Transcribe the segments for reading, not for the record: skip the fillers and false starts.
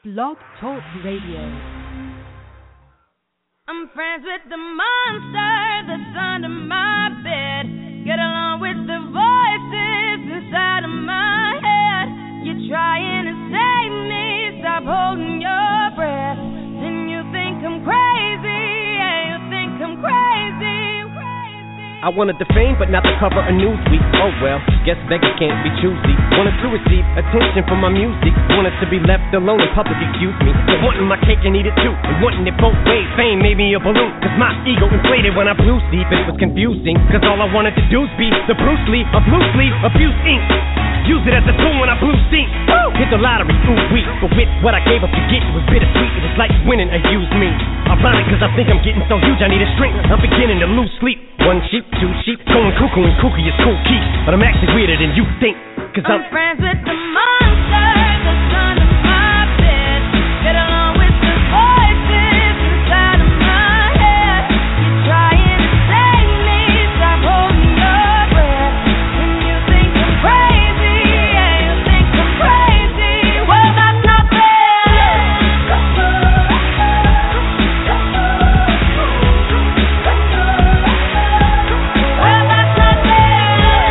Blog Talk Radio. I'm friends with the monster that's under my bed. Get along with the voices inside of my head. You're trying to save me, stop holding your breath. Then you think I'm crazy, yeah, you think I'm crazy. I wanted the fame, but not the cover of Newsweek. Oh well, guess beggars can't be choosy. Wanted to receive attention from my music. Wanted to be left alone in public, excuse me. But wanting my cake and eat it too. And wanting it both ways, fame made me a balloon. Cause my ego inflated when I blew sleep. It was confusing, cause all I wanted to do was be the Bruce Lee of loose leaf abuse ink. Use it as a tool when I blew steam. Woo! Hit the lottery, ooh wee. But with what I gave up to get, it was bittersweet. It was like winning a used me. Ironic, cause I think I'm getting so huge I need a shrink. I'm beginning to lose sleep. One sheep, two sheep, going cuckoo and kooky is cool key. But I'm actually weirder than you think. Cause I'm friends with the monster that's under my bed. Get along with the voices inside of my head. You're trying to save me, stop holding your breath. And you think I'm crazy, yeah, you think I'm crazy. Well, that's not fair. Well, that's not fair.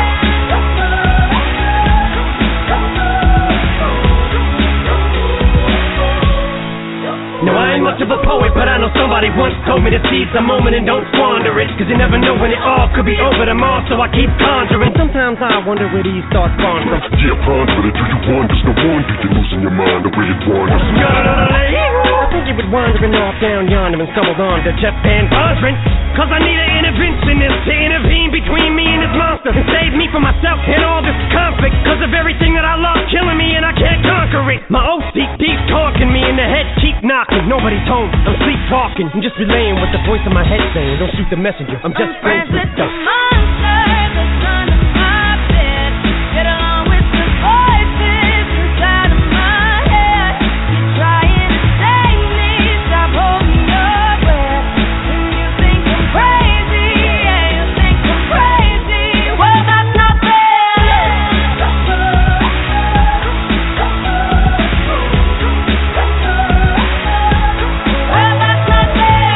No, I ain't much of a poet, but I know somebody once told me to seize the moment and don't squander it. Cause you never know when it all could be over tomorrow, so I keep conjuring. Sometimes I wonder where these thoughts spawn from. Yeah, ponder it, do you wonder? No wonder you're losing your mind the way it wanders. I think you were wandering off down yonder and stumbled on to Jeff Van Vondren. Cause I need an interventionist to intervene between me and this monster and save me from myself and all this conflict. Cause of everything that I love killing me and I can't conquer it. My OCD's talking me in the head, keep knocking. Nobody's home, I'm sleepwalking. I'm just relaying what the voice in my head saying. Don't shoot the messenger, I'm just friends with the monster that's under my bed. Get along with the voices inside of my head. You're trying to save me, stop holding your breath. And you think I'm crazy, yeah, you think I'm crazy. Well, that's not fair. Well, that's not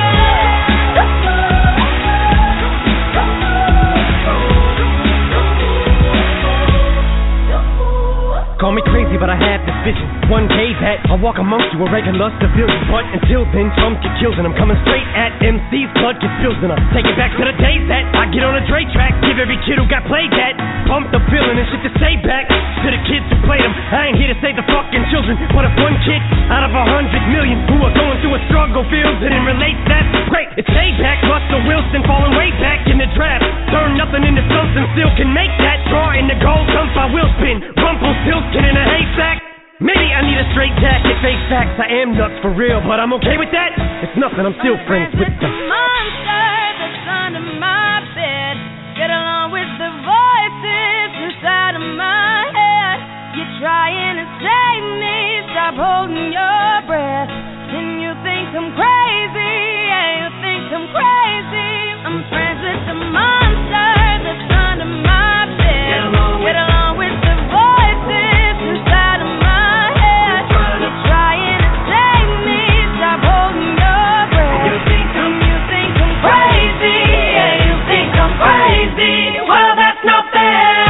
Call me crazy, but I have this vision. One day that I'll walk amongst you, a regular civilian. But until then, some get killed and I'm coming straight at MC's blood gets spilled and I take it back to the days that I get on a Dre track. Give every kid who got played that pump the feeling and shit to say back to the kids who played them. I ain't here to save the fucking children, but if one kid out of 100 million who are going through a struggle feels it and relates, that's great. It's payback. Russell Wilson falling way back in the draft. Turn nothing into something, still can make that. Draw in the gold, dump I will spin. Rumpelstiltskin in a haystack. Maybe I need a straight jacket, face facts. I am nuts for real, but I'm okay with that. It's nothing, I'm still friends with the monster that's under my bed. Get along with the voices inside of my head. You're trying to save me, stop holding your breath. Then you think I'm crazy, yeah, you think I'm crazy. I'm friends with the monster that's under my bed. Get along with the voices inside of my head. You're trying to save me, stop holding your breath. And you think I'm crazy, yeah, you think I'm crazy. Well, that's not fair.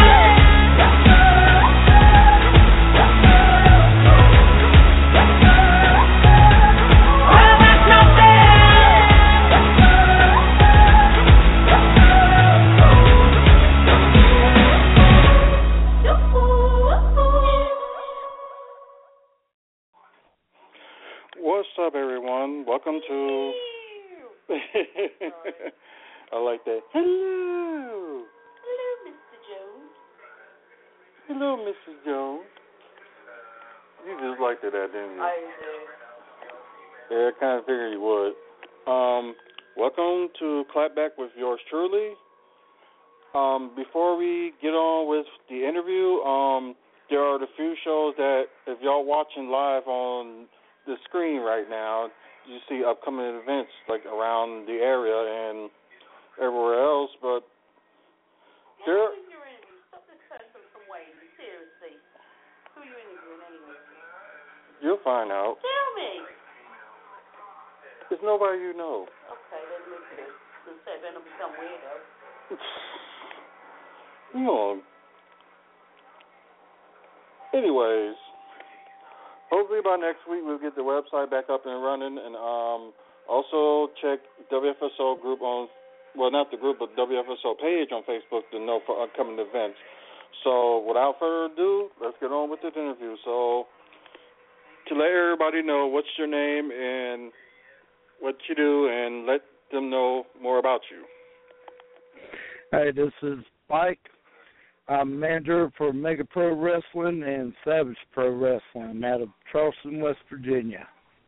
What's up, everyone? Welcome to... I like that. Hello. Hello, Mr. Jones. Hello, Mrs. Jones. You just liked it, didn't you? I did. Yeah, I kind of figured you would. Welcome to Clapback with yours truly. Before we get on with the interview, there are the few shows that if y'all watching live on the screen right now, you see upcoming events like around the area and everywhere else, but there... Stop this person from waiting, seriously. Who are you interviewing anyway? You'll find out. Tell me. There's nobody you know. Okay, let me see. Let's say they're going to become weirdos. No. Anyways, hopefully by next week we'll get the website back up and running, and also check WFSO group on, well, not the group, but WFSO page on Facebook to know for upcoming events. So without further ado, let's get on with this interview. So to let everybody know what's your name and what you do, and let them know more about you. Hey, this is Mike. I'm manager for Mega Pro Wrestling and Savage Pro Wrestling out of Charleston, West Virginia.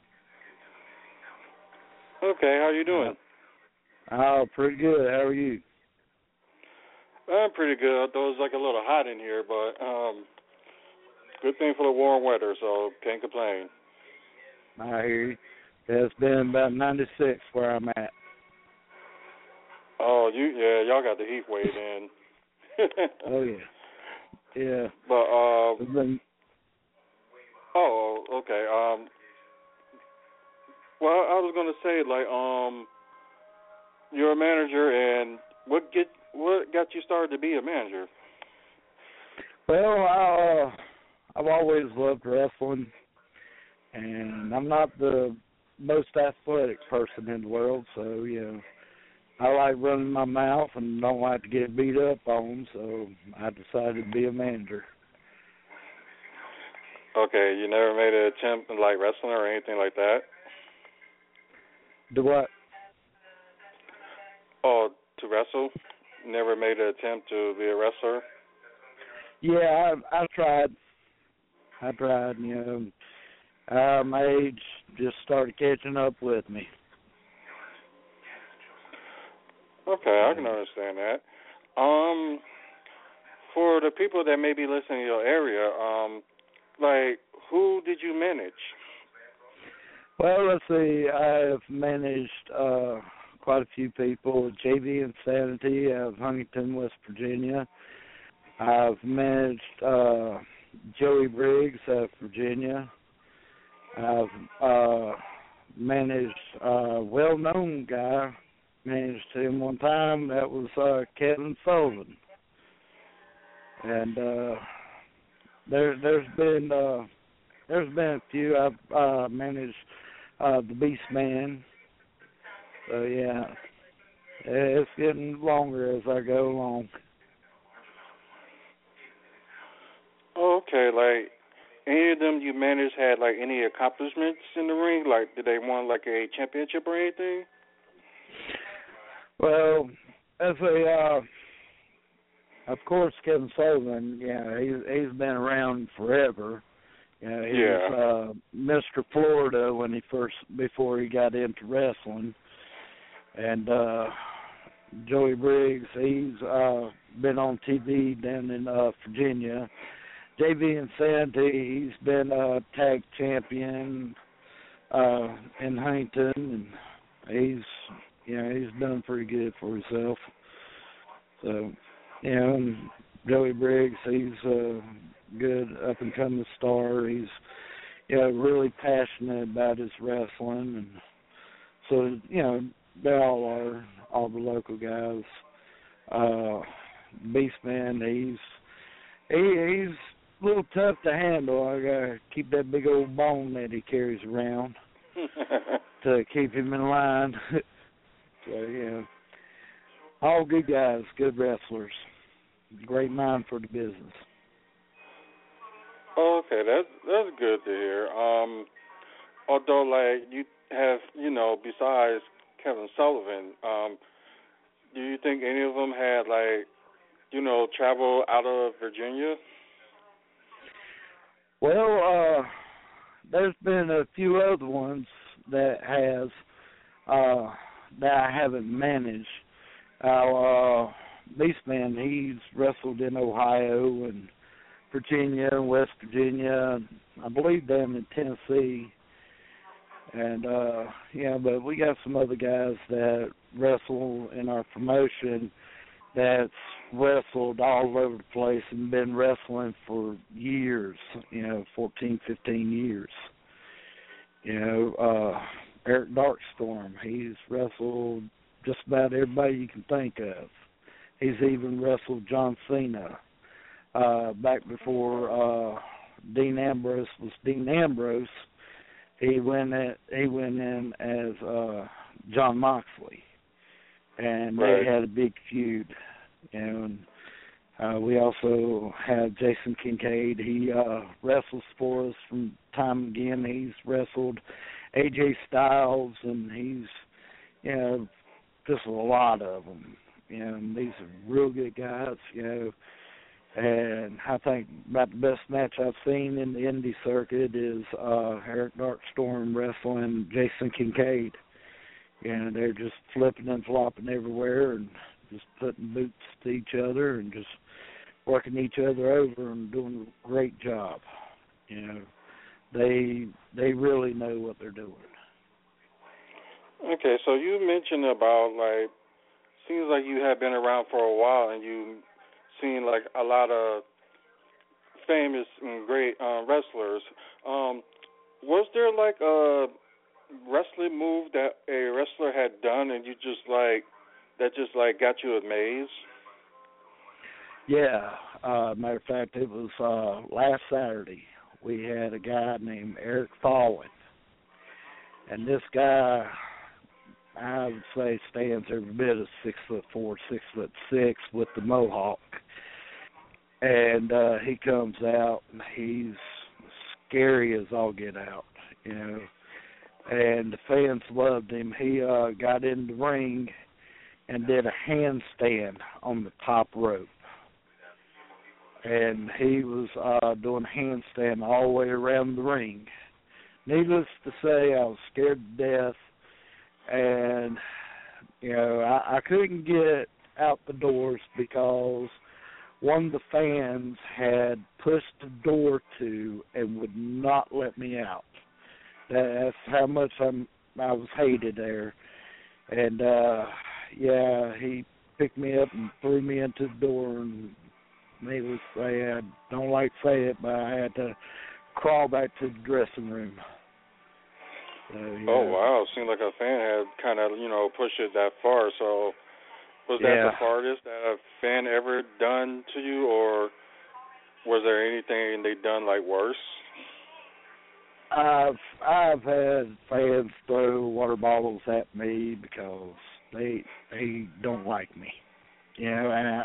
Okay, how you doing? Pretty good. How are you? I'm pretty good. Although it's like a little hot in here, but good thing for the warm weather, so can't complain. I hear you. It's been about 96 where I'm at. Oh, y'all got the heat wave in. Oh yeah, yeah. But Been... oh, okay. Well, I was gonna say, like, you're a manager, and what got you started to be a manager? Well, I've always loved wrestling, and I'm not the most athletic person in the world, so I like running my mouth and don't like to get beat up on, so I decided to be a manager. Okay, you never made an attempt in, like, wrestling or anything like that? Do what? Oh, to wrestle? Never made an attempt to be a wrestler? Yeah, I tried. My age just started catching up with me. Okay, I can understand that. For the people that may be listening in your area, like, who did you manage? Well, let's see. I've managed quite a few people. JV Insanity out of Huntington, West Virginia. I've managed Joey Briggs out of Virginia. I've managed a well-known guy. Managed him one time. That was Kevin Sullivan. And there's been a few. I've managed the Beast Man. So yeah, it's getting longer as I go along. Okay, like, any of them you managed had, like, any accomplishments in the ring? Like, did they won, like, a championship or anything? Well, of course, Kevin Sullivan, he's been around forever. He was Mr. Florida before he got into wrestling. And Joey Briggs, he's been on TV down in Virginia. JV Insanity, he's been a tag champion in Huntington, and he's done pretty good for himself. So, and Joey Briggs, he's a good up-and-coming star. He's really passionate about his wrestling, and so they all are, all the local guys. Beastman, he's a little tough to handle. I gotta keep that big old bone that he carries around to keep him in line. So all good guys, good wrestlers, great mind for the business. Oh, okay, that's good to hear. Although, like, you have, besides Kevin Sullivan, do you think any of them had, like, travel out of Virginia? Well, there's been a few other ones that I haven't managed. Beastman, he's wrestled in Ohio and Virginia and West Virginia, I believe down in Tennessee. And, but we got some other guys that wrestle in our promotion that's wrestled all over the place and been wrestling for years, 14, 15 years. Eric Darkstorm, he's wrestled just about everybody you can think of. He's even wrestled John Cena back before Dean Ambrose was Dean Ambrose. He went in as John Moxley, and they had a big feud. And we also have Jason Kincaid. He wrestles for us from time again. He's wrestled AJ Styles, and he's just a lot of them. And these are real good guys. And I think about the best match I've seen in the indie circuit is Eric Darkstorm wrestling Jason Kincaid. They're just flipping and flopping everywhere and just putting boots to each other and just working each other over and doing a great job. They really know what they're doing. Okay, so you mentioned about, seems like you have been around for a while and you seen a lot of famous and great wrestlers. Was there a wrestling move that a wrestler had done and you just got you amazed? Yeah, matter of fact, it was last Saturday. We had a guy named Eric Fallon, and this guy, I would say, stands every bit of 6'4", 6'6" with the mohawk. And he comes out, and he's scary as all get out, And the fans loved him. He got in the ring and did a handstand on the top rope. And he was doing a handstand all the way around the ring. Needless to say, I was scared to death. And, I couldn't get out the doors because one of the fans had pushed the door to and would not let me out. That's how much I was hated there. And, he picked me up and threw me into the door, and needless to say, I don't like to say it, but I had to crawl back to the dressing room. So, Oh, wow. Seemed like a fan had kind of, pushed it that far. So was that the farthest that a fan ever done to you, or was there anything they done, worse? I've had fans throw water bottles at me because they don't like me. And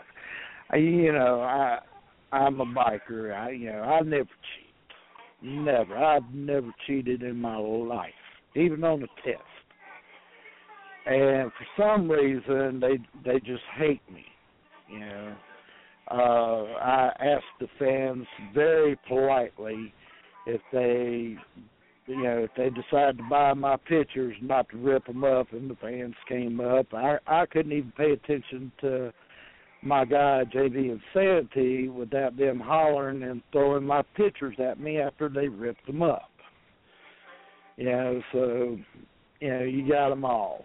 I'm a biker. I never cheat. Never. I've never cheated in my life, even on a test. And for some reason, they just hate me. I asked the fans very politely if they decide to buy my pictures, not to rip them up, and the fans came up. I couldn't even pay attention to my guy, JV Insanity, without them hollering and throwing my pictures at me after they ripped them up. So, you got them all.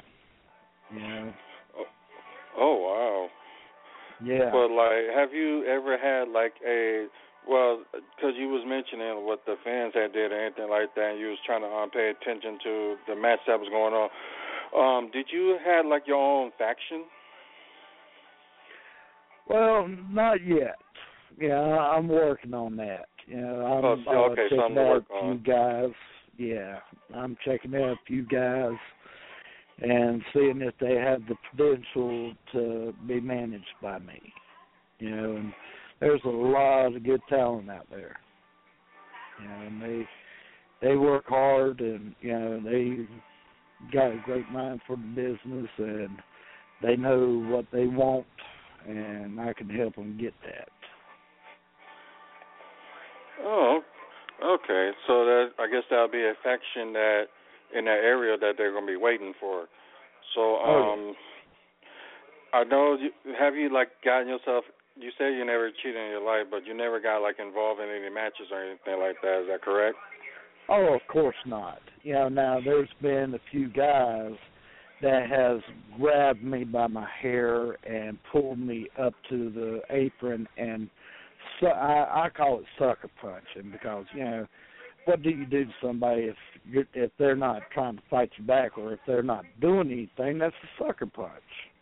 Oh, wow. Yeah. But, have you ever had, because you was mentioning what the fans had did or anything like that, and you was trying to pay attention to the match that was going on, did you have, your own faction? Well, not yet. I'm working on that. I'm checking out a few guys. Yeah, I'm checking out a few guys and seeing if they have the potential to be managed by me. And there's a lot of good talent out there. And they work hard, and they got a great mind for the business, and they know what they want, and I can help them get that. Oh, okay. So I guess that'll be a faction that in that area that they're going to be waiting for. So I know. Have you gotten yourself? You say you never cheated in your life, but you never got involved in any matches or anything like that. Is that correct? Oh, of course not. Now there's been a few guys that has grabbed me by my hair and pulled me up to the apron, and so I call it sucker punching because what do you do to somebody if they're not trying to fight you back, or if they're not doing anything? That's a sucker punch.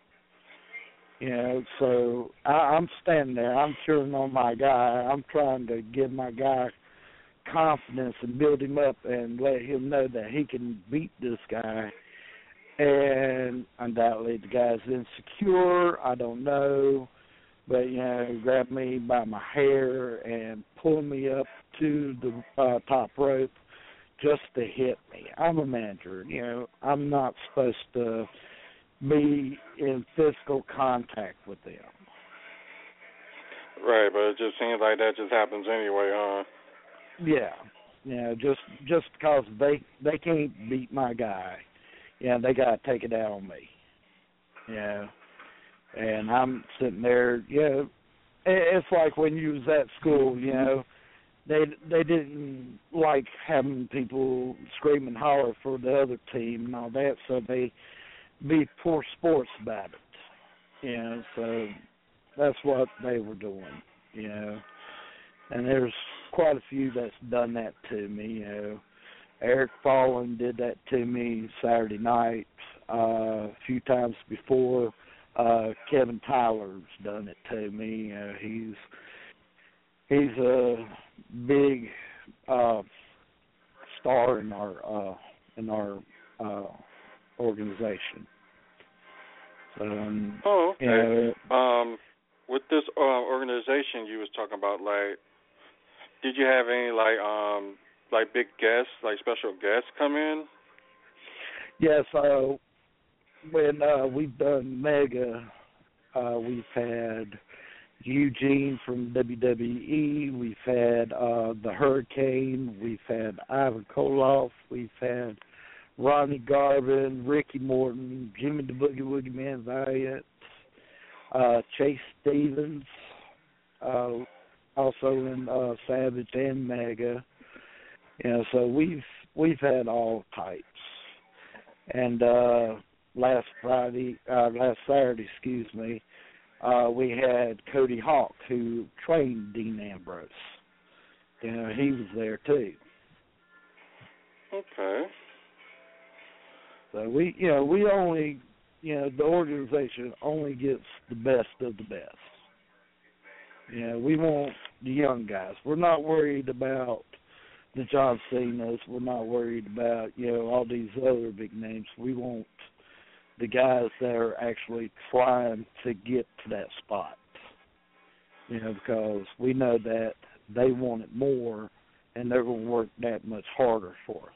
So I'm standing there. I'm cheering on my guy. I'm trying to give my guy confidence and build him up and let him know that he can beat this guy. And undoubtedly the guy's insecure. I don't know. But, grabbed me by my hair and pulled me up to the top rope just to hit me. I'm a manager. I'm not supposed to be in physical contact with them. Right, but it just seems like that just happens anyway, huh? Yeah, just because they can't beat my guy, they got to take it out on me. And I'm sitting there, it's like when you was at school, they didn't like having people scream and holler for the other team and all that, so they be poor sports about it. So that's what they were doing, And there's quite a few that's done that to me, Eric Fallen did that to me Saturday night a few times before. Kevin Tyler's done it to me. He's a big star in our organization. So, okay. With this organization you was talking about, like, did you have any like big guests, like special guests come in? Yes. When we've done Mega, we've had Eugene from WWE, we've had the Hurricane, we've had Ivan Koloff, we've had Ronnie Garvin, Ricky Morton, Jimmy the Boogie Woogie Man Valiant, Chase Stevens, also in Savage and Mega. So we've had all types. And last Saturday, we had Cody Hawk, who trained Dean Ambrose. He was there too. Okay. So we only, the organization only gets the best of the best. We want the young guys. We're not worried about the John Cena's. We're not worried about, all these other big names. We want the guys that are actually trying to get to that spot, because we know that they want it more, and they're going to work that much harder for us.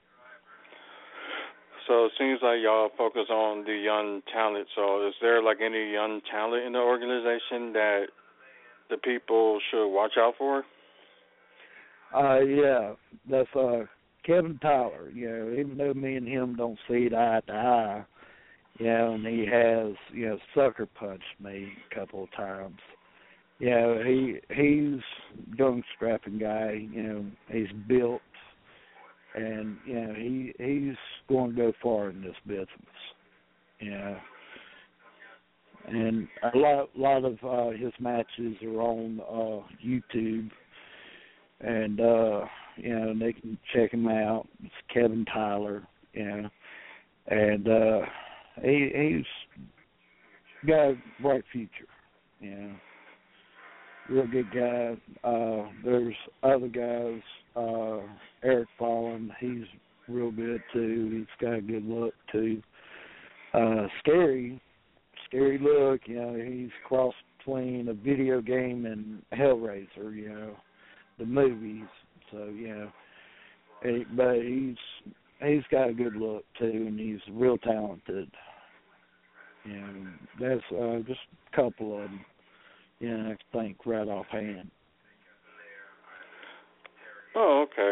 So it seems like y'all focus on the young talent. So is there like any young talent in the organization that the people should watch out for? Yeah, that's Kevin Tyler. Even though me and him don't see it eye to eye, and he has, sucker punched me a couple of times. He's a young, strapping guy. He's built, and he's going to go far in this business. And a lot of his matches are on YouTube, and they can check him out. It's Kevin Tyler, and he's got a bright future. Real good guy. There's other guys. Eric Fallen, he's real good too. He's got a good look too. Scary look. He's crossed between a video game and Hellraiser. The movies. So but he's got a good look too, and he's real talented. That's just a couple of them. I think right offhand. Oh, okay.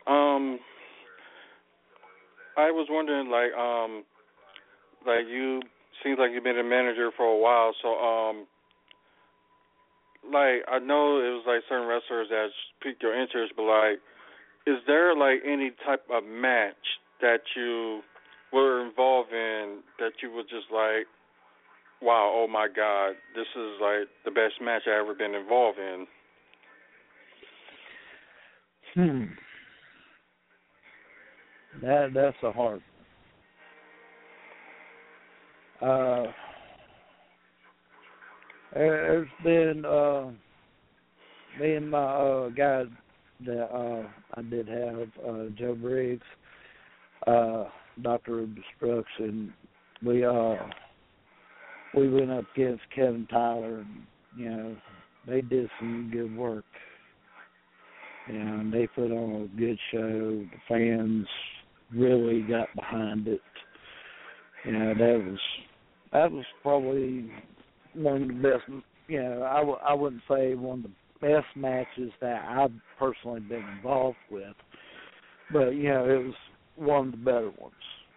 I was wondering, like you seems like you've been a manager for a while, so I know it was like certain wrestlers that piqued your interest, but is there any type of match that you were involved in that you were just wow, oh my God, this is the best match I've ever been involved in? That's a hard one. There's been me and my guy that I did have, Joe Briggs, Doctor of Destruction. We went up against Kevin Tyler, and they did some good work. And they put on a good show. The fans really got behind it. That was probably one of the best. I wouldn't say one of the best matches that I've personally been involved with, but it was one of the better ones.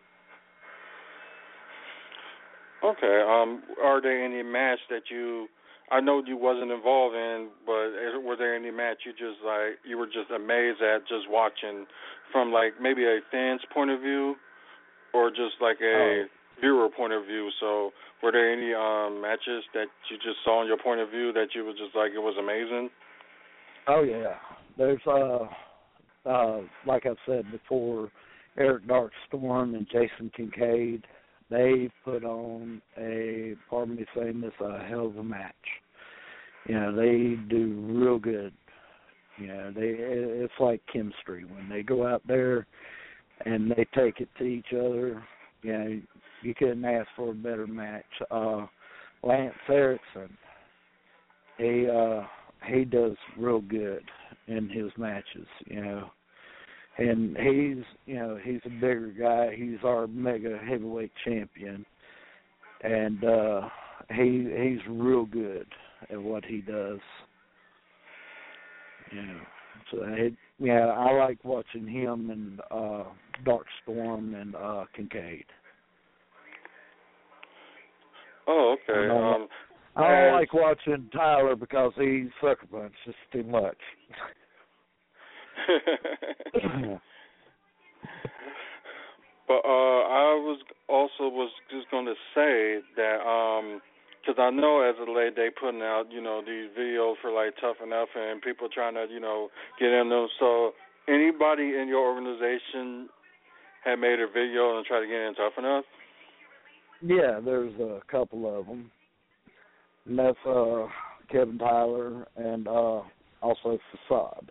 Okay. Are there any match that I know you wasn't involved in, but were there any match you were just amazed at just watching from maybe a fan's point of view, or just a viewer point of view? So were there any matches that you just saw in your point of view that you was just it was amazing? Oh yeah, there's like I've said before, Eric Darkstorm and Jason Kincaid. They put on pardon me saying this, a hell of a match. They do real good. It's like chemistry when they go out there and they take it to each other. You couldn't ask for a better match. Lance Erickson, he does real good in his matches, and he's a bigger guy. He's our mega heavyweight champion, and he's real good at what he does. So I like watching him and Darkstorm and Kincaid. Oh, okay. I don't like watching Tyler because he sucker punches too much. But I was just going to say that because I know as of late they putting out these videos for Tough Enough and people trying to get in them. So anybody in your organization had made a video and tried to get in Tough Enough? Yeah, there's a couple of them. And that's Kevin Tyler and also Facade.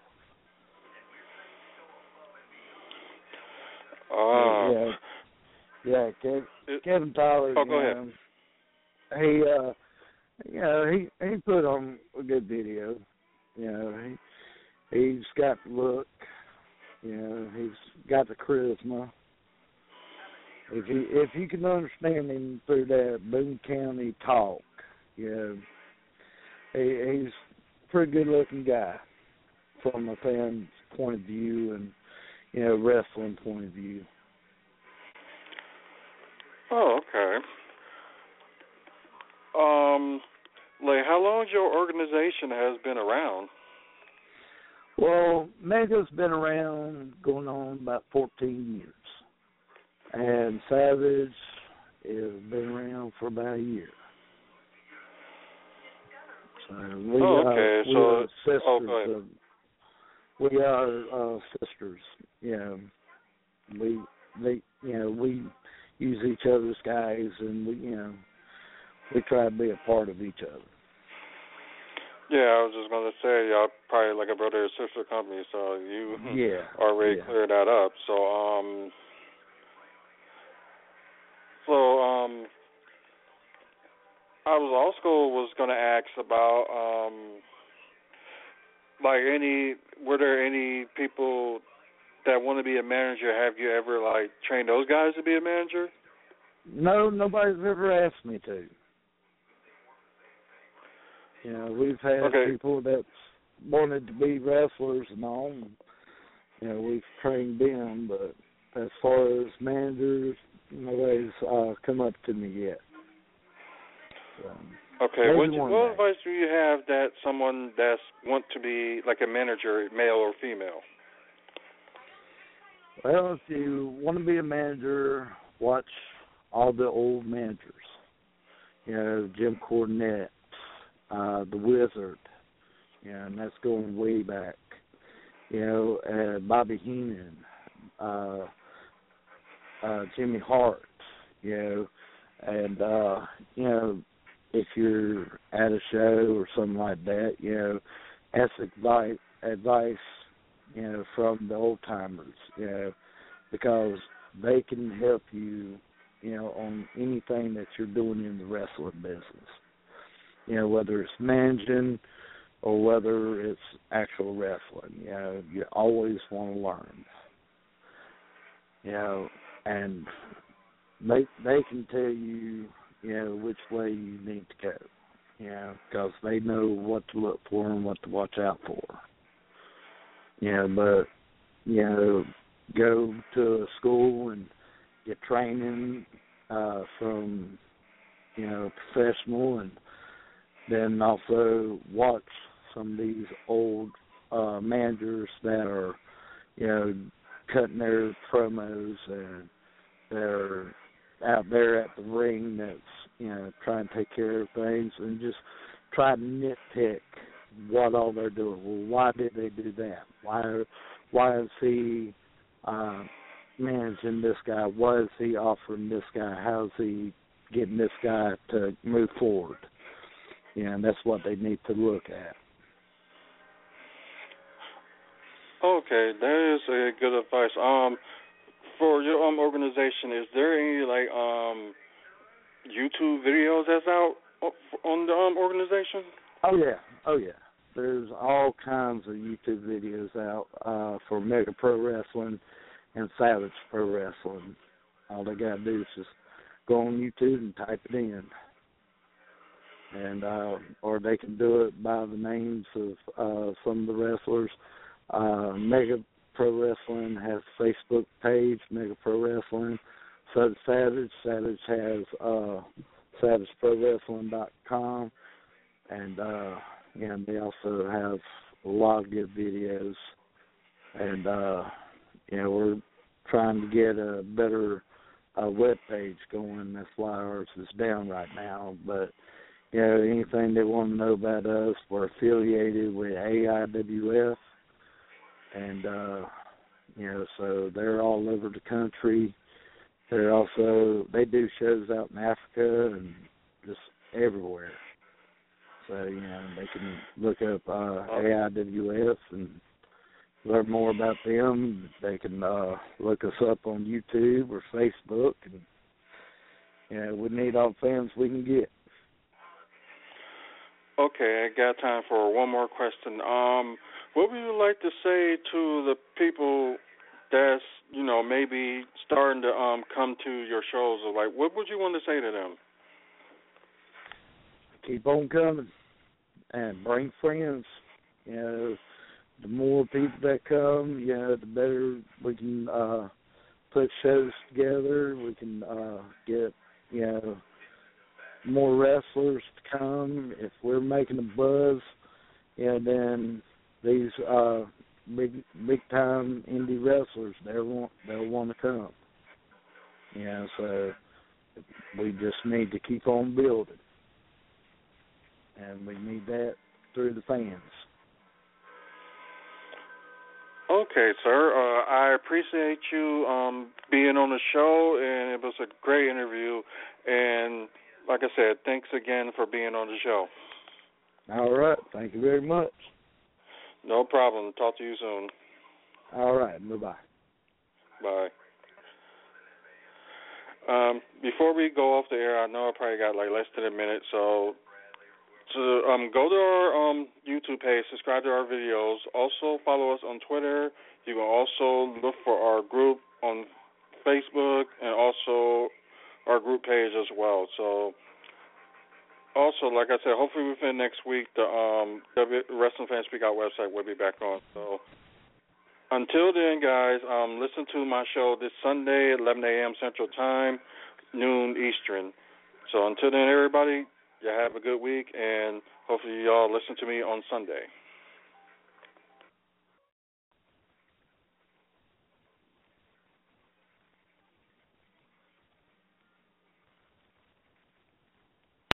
Kevin Tyler. Oh, go ahead. He put on a good video. He's got the look. He's got the charisma. If you can understand him through that Boone County talk, he's a pretty good looking guy from a fan's point of view and wrestling point of view. Oh, okay. How long your organization has been around? Well, Mega's been around going on about 14 years. And Savage has been around for about a year. So we are sisters. We are sisters. We use each other's guys, and we try to be a part of each other. Yeah, I was just going to say, y'all probably like a brother or sister company, so you already cleared that up. So, I was going to ask about, were there any people that want to be a manager? Have you ever, trained those guys to be a manager? No, nobody's ever asked me to. We've had people that wanted to be wrestlers and all, and we've trained them, but as far as managers, nobody's come up to me yet. Okay, what advice do you have that someone that's want to be like a manager, male or female? Well, if you want to be a manager, watch all the old managers. Jim Cornette, the Wizard, and that's going way back. Bobby Heenan, Jimmy Hart, and if you're at a show or something like that, ask advice, from the old timers, because they can help you, on anything that you're doing in the wrestling business. Whether it's managing or whether it's actual wrestling, you always want to learn. And they can tell you, which way you need to go, because they know what to look for and what to watch out for. But, go to a school and get training from, professional, and then also watch some of these old managers that are, cutting their promos, and they're out there at the ring that's, trying to take care of things, and just try to nitpick what all they're doing. Well, why did they do that? Why is he managing this guy? Why is he offering this guy? How is he getting this guy to move forward? And that's what they need to look at. Okay, that is a good advice. For your organization, is there any YouTube videos that's out on the organization? Oh yeah. There's all kinds of YouTube videos out for Mega Pro Wrestling and Savage Pro Wrestling. All they gotta do is just go on YouTube and type it in, and or they can do it by the names of some of the wrestlers. Mega Pro Wrestling has a Facebook page, Mega Pro Wrestling. So does Savage. Savage has SavageProWrestling.com, and they also have a lot of good videos. And we're trying to get a better web page going. That's why ours is down right now. But anything they want to know about us, we're affiliated with AIWF. And, so they're all over the country. They do shows out in Africa and just everywhere. So, they can look up AIWF and learn more about them. They can look us up on YouTube or Facebook. And, we need all the fans we can get. Okay, I got time for one more question. What would you like to say to the people that's, maybe starting to come to your shows? Or what would you want to say to them? Keep on coming and bring friends. The more people that come, the better we can put shows together. We can get, more wrestlers to come. If we're making a buzz, then these big time indie wrestlers, they'll want to come. So we just need to keep on building, and we need that through the fans. Okay, sir. I appreciate you being on the show, and it was a great interview. And like I said, thanks again for being on the show. All right. Thank you very much. No problem. Talk to you soon. All right. Bye-bye. Bye. Before we go off the air, I know I probably got less than a minute, so to go to our YouTube page, subscribe to our videos. Also follow us on Twitter. You can also look for our group on Facebook and also our group page as well. So also, like I said, hopefully within next week, the Wrestling Fans Speak Out website will be back on. So until then, guys, listen to my show this Sunday at 11 a.m. Central Time, noon Eastern. So until then, everybody, you have a good week, and hopefully y'all listen to me on Sunday.